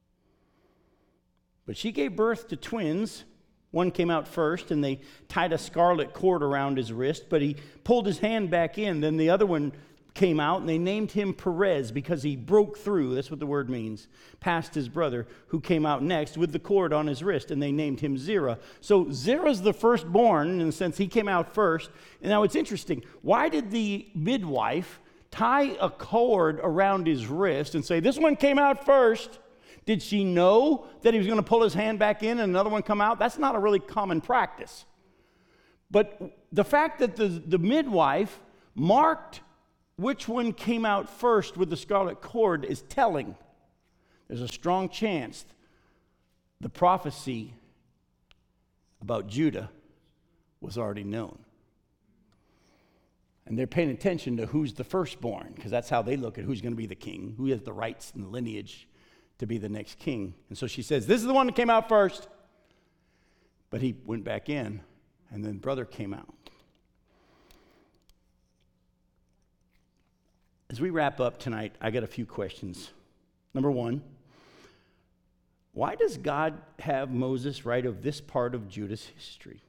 But she gave birth to twins. One came out first, and they tied a scarlet cord around his wrist, but he pulled his hand back in. Then the other one came out, and they named him Perez because he broke through, that's what the word means, past his brother, who came out next with the cord on his wrist, and they named him Zerah. So Zerah's the firstborn, in the sense he came out first. And now it's interesting. Why did the midwife tie a cord around his wrist and say, this one came out first? Did she know that he was going to pull his hand back in and another one come out? That's not a really common practice. But the fact that the midwife marked which one came out first with the scarlet cord is telling. There's a strong chance the prophecy about Judah was already known. And they're paying attention to who's the firstborn, because that's how they look at who's going to be the king, who has the rights and the lineage to be the next king. And so she says, this is the one that came out first. But he went back in, and then brother came out. As we wrap up tonight, I got a few questions. Number one, why does God have Moses write of this part of Judah's history?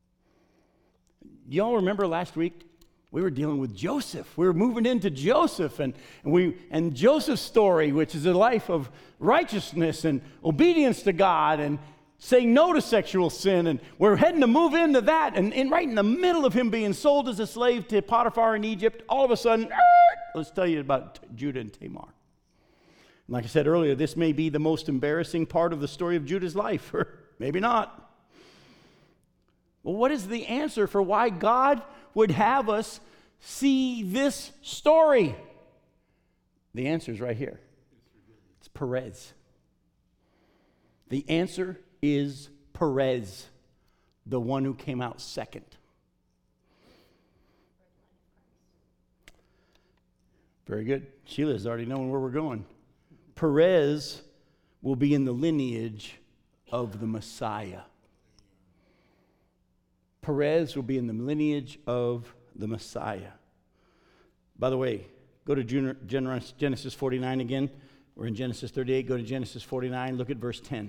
Y'all remember last week we were dealing with Joseph. We were moving into Joseph and Joseph's story, which is a life of righteousness and obedience to God and saying no to sexual sin. And we're heading to move into that. And right in the middle of him being sold as a slave to Potiphar in Egypt, all of a sudden, let's tell you about Judah and Tamar. Like I said earlier, this may be the most embarrassing part of the story of Judah's life, or maybe not. Well, what is the answer for why God would have us see this story? The answer is right here. It's Perez. The answer is Perez, the one who came out second. Very good. Sheila's already knowing where we're going. Perez will be in the lineage of the Messiah. Perez will be in the lineage of the Messiah. By the way, go to Genesis 49 again. We're in Genesis 38. Go to Genesis 49. Look at verse 10.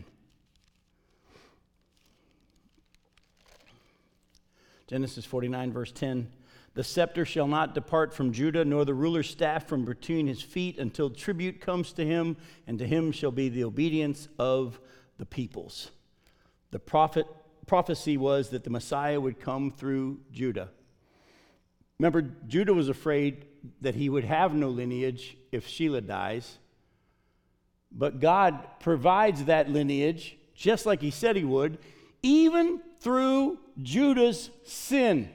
Genesis 49, verse 10. The scepter shall not depart from Judah, nor the ruler's staff from between his feet, until tribute comes to him, and to him shall be the obedience of the peoples. The prophecy was that the Messiah would come through Judah. Remember, Judah was afraid that he would have no lineage if Sheila dies. But God provides that lineage, just like he said he would, even through Judah's sin.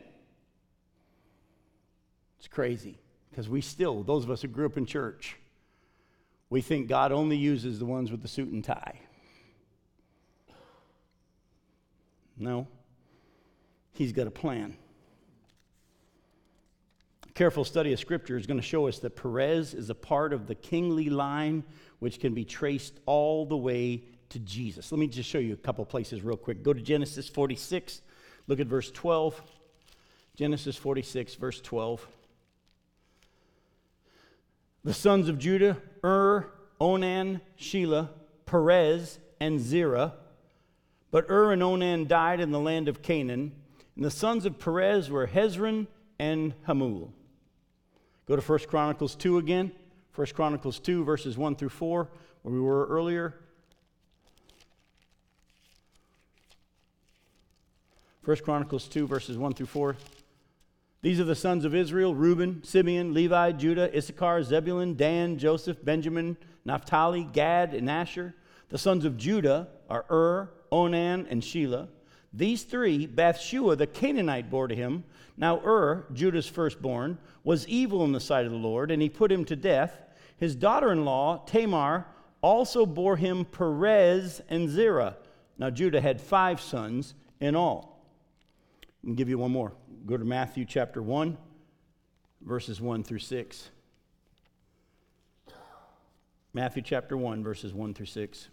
It's crazy, because those of us who grew up in church, we think God only uses the ones with the suit and tie. No, he's got a plan. A careful study of Scripture is going to show us that Perez is a part of the kingly line which can be traced all the way to Jesus. Let me just show you a couple places real quick. Go to Genesis 46. Look at verse 12. Genesis 46, verse 12. The sons of Judah, Onan, Shelah, Perez, and Zerah. But and Onan died in the land of Canaan. And the sons of Perez were Hezron and Hamul. Go to 1 Chronicles 2 again. 1 Chronicles 2, verses 1 through 4, where we were earlier. 1 Chronicles 2, verses 1 through 4. These are the sons of Israel: Reuben, Simeon, Levi, Judah, Issachar, Zebulun, Dan, Joseph, Benjamin, Naphtali, Gad, and Asher. The sons of Judah are Onan, and Shelah. These three Bathshua the Canaanite bore to him. Now Judah's firstborn, was evil in the sight of the Lord, and he put him to death. His daughter-in-law, Tamar, also bore him Perez and Zerah. Now Judah had 5 sons in all. I'll give you one more. Go to Matthew chapter 1, verses 1 through 6. Matthew chapter 1, verses 1 through 6.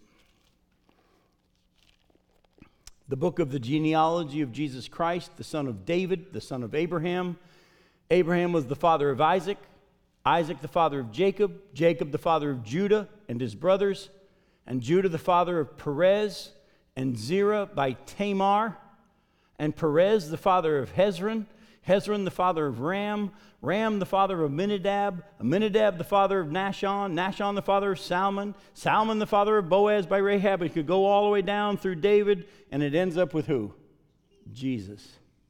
The book of the genealogy of Jesus Christ, the son of David, the son of Abraham. Abraham was the father of Isaac, Isaac the father of Jacob, Jacob the father of Judah and his brothers, and Judah the father of Perez, and Zerah by Tamar, and Perez the father of Hezron, Hezron the father of Ram, Ram the father of Amminadab, Amminadab the father of Nahshon, Nahshon the father of Salmon, Salmon the father of Boaz by Rahab. It could go all the way down through David, and it ends up with who? Jesus.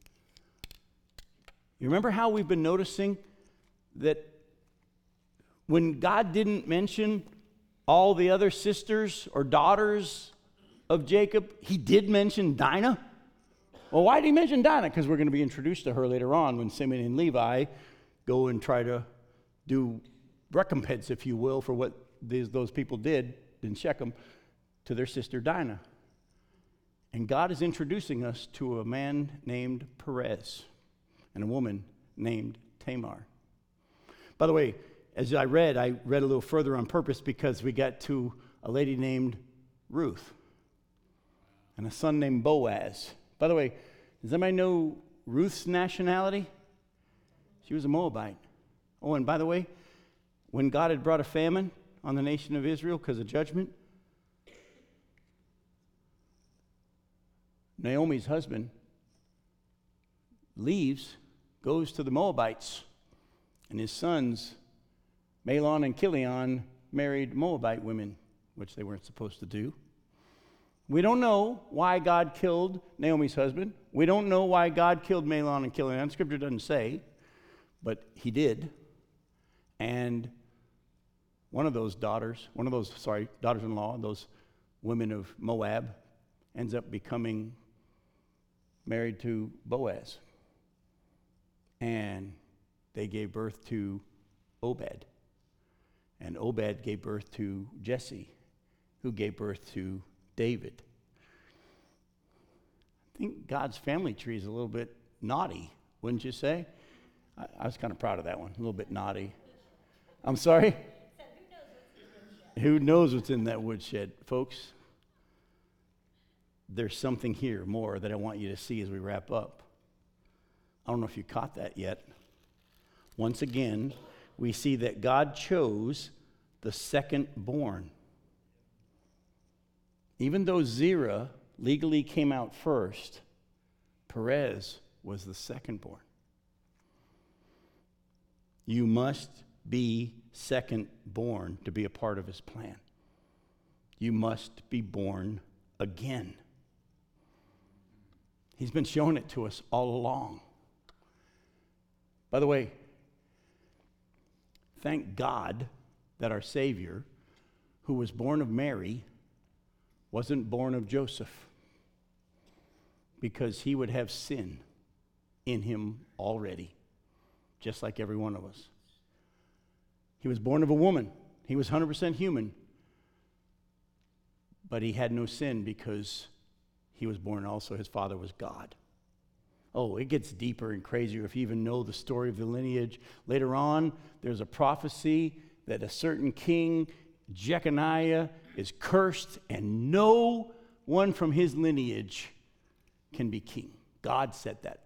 You remember how we've been noticing that when God didn't mention all the other sisters or daughters of Jacob, he did mention Dinah? Well, why did he mention Dinah? Because we're going to be introduced to her later on when Simeon and Levi go and try to do recompense, if you will, for what those people did in Shechem to their sister Dinah. And God is introducing us to a man named Perez and a woman named Tamar. By the way, as I read a little further on purpose because we got to a lady named Ruth and a son named Boaz. By the way, does anybody know Ruth's nationality? She was a Moabite. Oh, and by the way, when God had brought a famine on the nation of Israel because of judgment, Naomi's husband leaves, goes to the Moabites, and his sons, Mahlon and Chilion, married Moabite women, which they weren't supposed to do. We don't know why God killed Naomi's husband. We don't know why God killed Mahlon and Chilion. Scripture doesn't say, but he did. And one of those daughters-in-law, those women of Moab, ends up becoming married to Boaz. And they gave birth to Obed. And Obed gave birth to Jesse, who gave birth to David. I think God's family tree is a little bit naughty, wouldn't you say? I was kind of proud of that one, a little bit naughty. I'm sorry? Who knows what's in that woodshed, folks? There's something here more that I want you to see as we wrap up. I don't know if you caught that yet. Once again, we see that God chose the second born. Even though Zerah legally came out first, Perez was the second born. You must be second born to be a part of his plan. You must be born again. He's been showing it to us all along. By the way, thank God that our Savior, who was born of Mary, wasn't born of Joseph, because he would have sin in him already, just like every one of us. He was born of a woman. He was 100% human, but he had no sin because he was born also, his father was God. Oh, it gets deeper and crazier if you even know the story of the lineage. Later on, there's a prophecy that a certain king, Jeconiah, is cursed, and no one from his lineage can be king. God said that.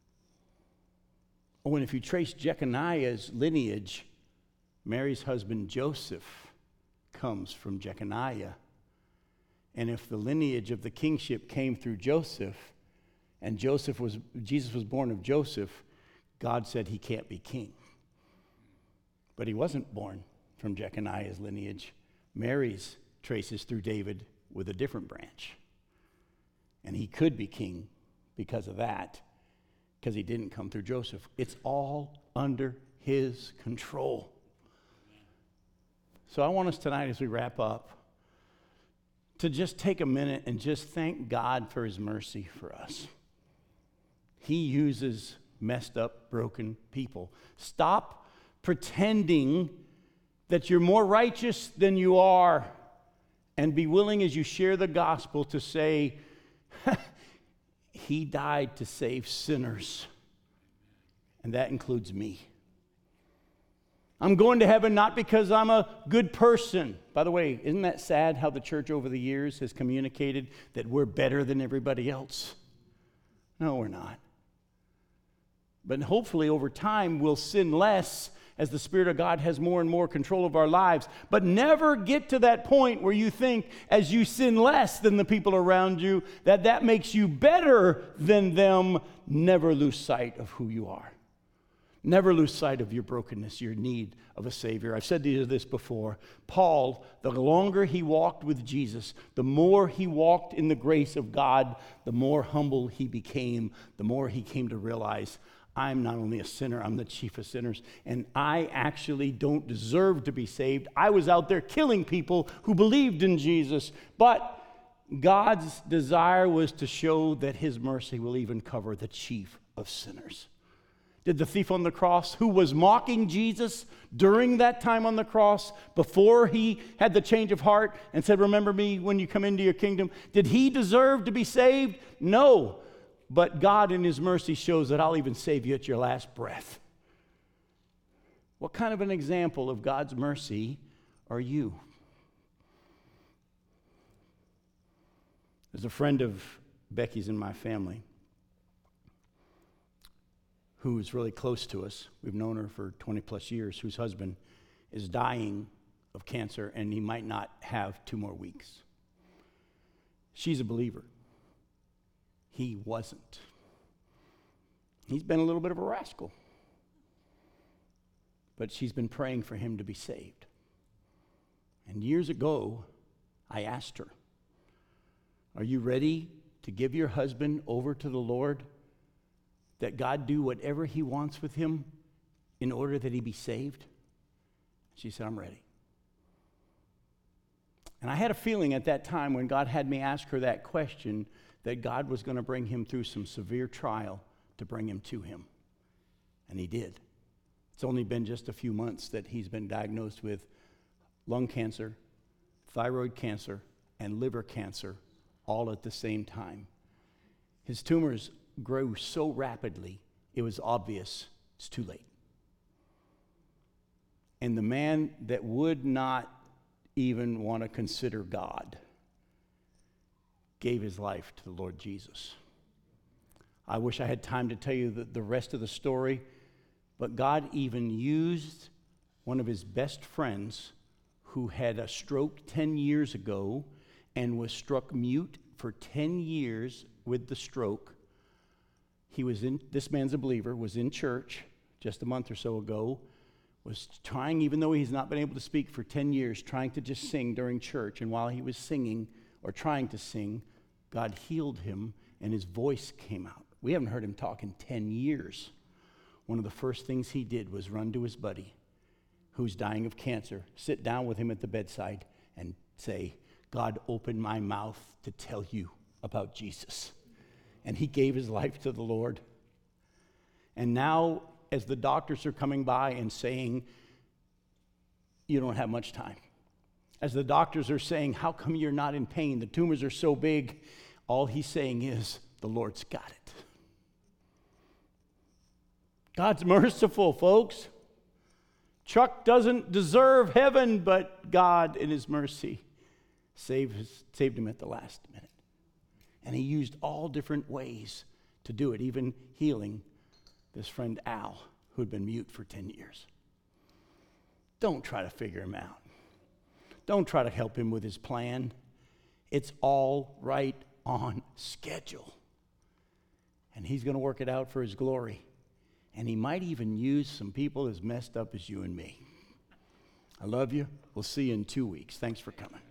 Oh, and if you trace Jeconiah's lineage, Mary's husband Joseph comes from Jeconiah. And if the lineage of the kingship came through Joseph, and Jesus was born of Joseph, God said he can't be king. But he wasn't born from Jeconiah's lineage. Mary's traces through David with a different branch. And he could be king because of that, because he didn't come through Joseph. It's all under his control. So I want us tonight, as we wrap up, to just take a minute and just thank God for his mercy for us. He uses messed up, broken people. Stop pretending that you're more righteous than you are, and be willing as you share the gospel to say, he died to save sinners, and that includes me. I'm going to heaven not because I'm a good person. By the way, isn't that sad how the church over the years has communicated that we're better than everybody else? No, we're not. But hopefully over time we'll sin less as the Spirit of God has more and more control of our lives. But never get to that point where you think as you sin less than the people around you, that makes you better than them. Never lose sight of who you are. Never lose sight of your brokenness, your need of a Savior. I've said to you this before. Paul, the longer he walked with Jesus, the more he walked in the grace of God, the more humble he became, the more he came to realize, I'm not only a sinner, I'm the chief of sinners, and I actually don't deserve to be saved. I was out there killing people who believed in Jesus, but God's desire was to show that his mercy will even cover the chief of sinners. Did the thief on the cross, who was mocking Jesus during that time on the cross, before he had the change of heart and said, remember me when you come into your kingdom, did he deserve to be saved? No. But God in his mercy shows that I'll even save you at your last breath. What kind of an example of God's mercy are you? There's a friend of Becky's in my family who's really close to us. We've known her for 20 plus years, whose husband is dying of cancer, and he might not have 2 more weeks. She's a believer. He wasn't. He's been a little bit of a rascal. But she's been praying for him to be saved. And years ago, I asked her, are you ready to give your husband over to the Lord? That God do whatever he wants with him in order that he be saved? She said, I'm ready. And I had a feeling at that time when God had me ask her that question that God was going to bring him through some severe trial to bring him to him. And he did. It's only been just a few months that he's been diagnosed with lung cancer, thyroid cancer, and liver cancer all at the same time. His tumors grew so rapidly, it was obvious it's too late. And the man that would not even want to consider God gave his life to the Lord Jesus. I wish I had time to tell you the rest of the story, but God even used one of his best friends who had a stroke 10 years ago and was struck mute for 10 years with the stroke. This man's a believer, was in church just a month or so ago, was trying, even though he's not been able to speak for 10 years, trying to just sing during church. And while he was singing or trying to sing, God healed him and his voice came out. We haven't heard him talk in 10 years. One of the first things he did was run to his buddy who's dying of cancer, sit down with him at the bedside and say, God opened my mouth to tell you about Jesus. And he gave his life to the Lord. And now, as the doctors are coming by and saying, you don't have much time. As the doctors are saying, how come you're not in pain? The tumors are so big. All he's saying is, the Lord's got it. God's merciful, folks. Chuck doesn't deserve heaven, but God, in his mercy, saved him at the last minute. And he used all different ways to do it, even healing this friend Al, who had been mute for 10 years. Don't try to figure him out. Don't try to help him with his plan. It's all right on schedule. And he's going to work it out for his glory. And he might even use some people as messed up as you and me. I love you. We'll see you in 2 weeks. Thanks for coming.